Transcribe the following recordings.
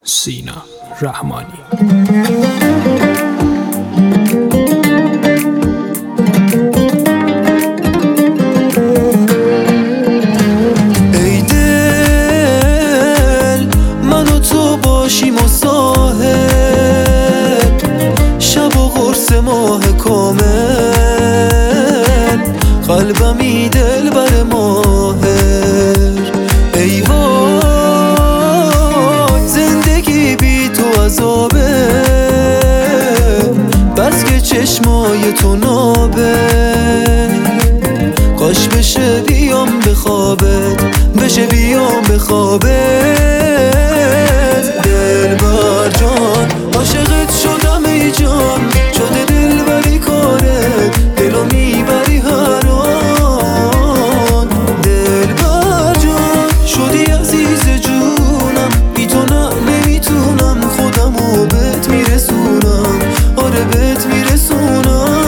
سینا رحمانی. ای دل من و تو باشیم و ساحل، شب و قرص ماه کامل، قلبمی دل بر ماهر. ای وای زندگی بی تو عذابه، بس که چشمای تو نابه. کاش بشه بیام به خوابت، بشه بیام به خوابت. دلبر جان عاشقت شدم ای جان، شده دلبری کارت، دلو میبری هر آن. دلبر جان شدی عزیز جونم، بی تو نه نمیتونم خودمو بهت میرسونم، آره بهت میرسونم.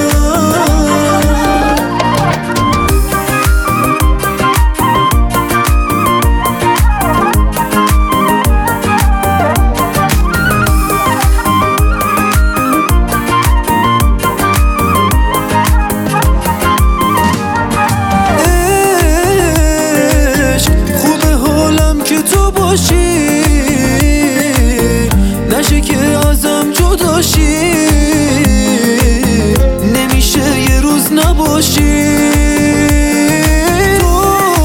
نشه که ازم جداشی، نمیشه یه روز نباشی. تو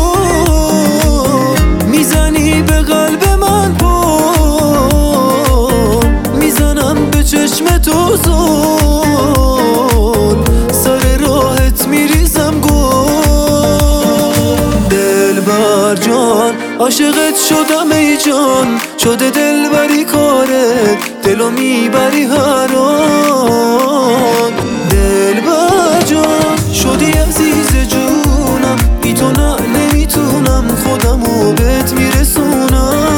میزنی به قلب من پل، میزنم به چشم تو زل، سر راهت میریزم گل. دلبر جان عاشقت شدم ای جان، شده دلبری کارت، دلو میبری هر آن. دلبر جان شدی عزیز جونم، بی تو نه نمیتونم خودمو بهت میرسونم.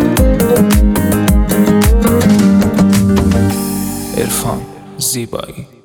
عرفان زیبایی.